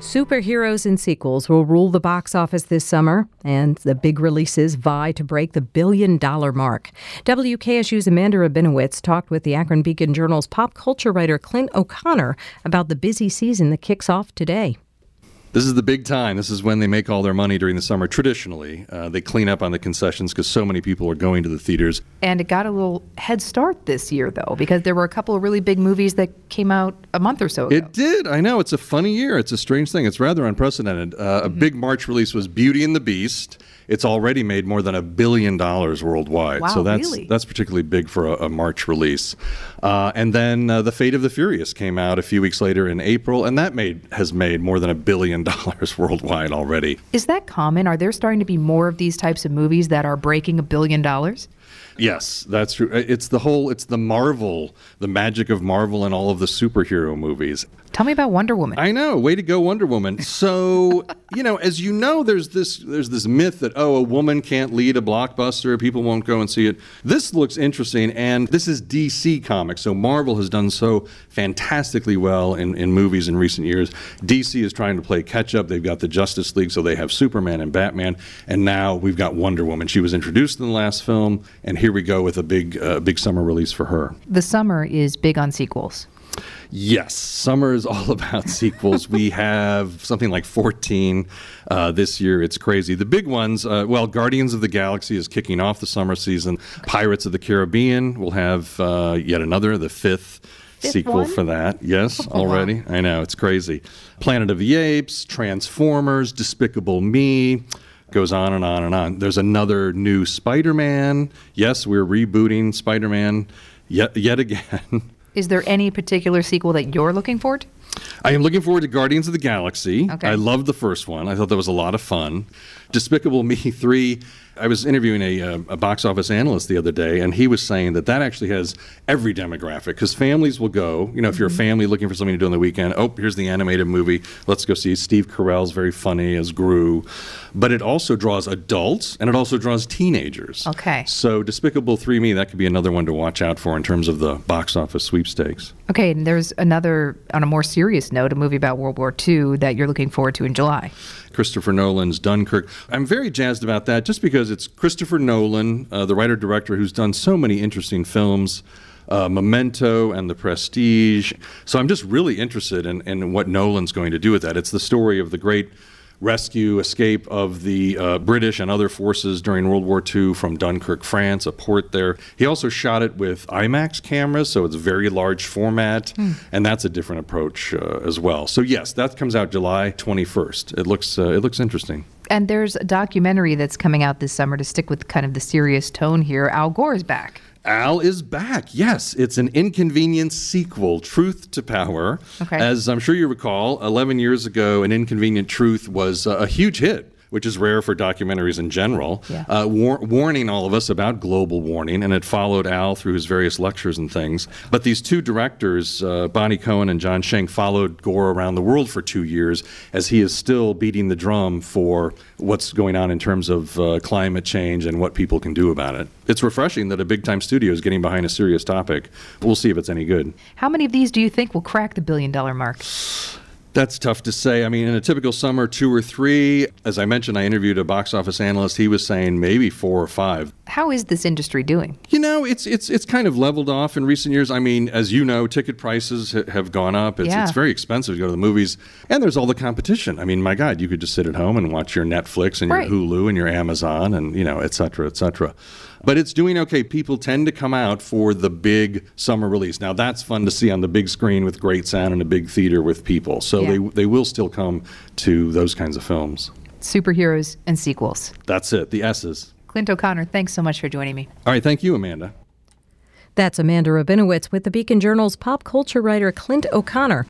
Superheroes and sequels will rule the box office this summer, and the big releases vie to break the billion-dollar mark. WKSU's Amanda Rabinowitz talked with the Akron Beacon Journal's pop culture writer Clint O'Connor about the busy season that kicks off today. This is the big time. This is when they make all their money during the summer. Traditionally, they clean up on the concessions because so many people are going to the theaters. And it got a little head start this year, though, because there were a couple of really big movies that came out a month or so ago. It did. I know. It's a funny year. It's a strange thing. It's rather unprecedented. A big March release was Beauty and the Beast. It's already made more than $1 billion worldwide. Wow, so really? that's particularly big for a March release. And then The Fate of the Furious came out a few weeks later in April, and that has made more than $1 billion worldwide already. Is that common? Are there starting to be more of these types of movies that are breaking $1 billion? Yes, that's true. It's the Marvel, the magic of Marvel and all of the superhero movies. Tell me about Wonder Woman. I know. Way to go, Wonder Woman. So, as you know, there's this myth that, a woman can't lead a blockbuster. People won't go and see it. This looks interesting, and this is DC Comics. So Marvel has done so fantastically well in movies in recent years. DC is trying to play catch up. They've got the Justice League, so they have Superman and Batman, and now we've got Wonder Woman. She was introduced in the last film, and here we go with a big summer release for her. The summer is big on sequels. Yes, summer is all about sequels. We have something like 14 this year. It's crazy. The big ones, Guardians of the Galaxy is kicking off the summer season. Pirates of the Caribbean will have yet another, the fifth sequel one? For that. Yes, already. Wow. I know, it's crazy. Planet of the Apes, Transformers, Despicable Me. Goes on and on and on. There's another new Spider-Man. Yes, we're rebooting Spider-Man yet again. Is there any particular sequel that you're looking forward to? I am looking forward to Guardians of the Galaxy. Okay. I loved the first one. I thought that was a lot of fun. Despicable Me 3, I was interviewing a box office analyst the other day, and he was saying that actually has every demographic, because families will go, if you're a family looking for something to do on the weekend, here's the animated movie, let's go see. Steve Carell's very funny as Gru. But it also draws adults, and it also draws teenagers. Okay. So Despicable 3 Me, that could be another one to watch out for in terms of the box office sweepstakes. Okay, and there's another, on a more serious note, a movie about World War II that you're looking forward to in July. Christopher Nolan's Dunkirk. I'm very jazzed about that just because it's Christopher Nolan, the writer-director who's done so many interesting films, Memento and The Prestige. So I'm just really interested in what Nolan's going to do with that. It's the story of the great escape of the British and other forces during World War II from Dunkirk, France, a port there. He also shot it with IMAX cameras, so it's very large format, and that's a different approach as well. So yes, that comes out July 21st. It looks interesting. And there's a documentary that's coming out this summer to stick with kind of the serious tone here. Al Gore is back. Al is back. Yes, it's an Inconvenience sequel, Truth to Power. Okay. As I'm sure you recall, 11 years ago, An Inconvenient Truth was a huge hit, which is rare for documentaries in general, yeah. Warning all of us about global warming, and it followed Al through his various lectures and things. But these two directors, Bonnie Cohen and John Schenck, followed Gore around the world for 2 years as he is still beating the drum for what's going on in terms of climate change and what people can do about it. It's refreshing that a big-time studio is getting behind a serious topic. We'll see if it's any good. How many of these do you think will crack the $1 billion mark? That's tough to say. I mean, in a typical summer, 2 or 3. As I mentioned, I interviewed a box office analyst. He was saying maybe 4 or 5. How is this industry doing? It's kind of leveled off in recent years. I mean, as you know, ticket prices have gone up. It's very expensive to go to the movies. And there's all the competition. I mean, my God, you could just sit at home and watch your Netflix and your Hulu and your Amazon and, et cetera, et cetera. But it's doing okay. People tend to come out for the big summer release. Now, that's fun to see on the big screen with great sound in a big theater with people. So they will still come to those kinds of films. Superheroes and sequels. That's it, the S's. Clint O'Connor, thanks so much for joining me. All right, thank you, Amanda. That's Amanda Rabinowitz with the Beacon Journal's pop culture writer Clint O'Connor.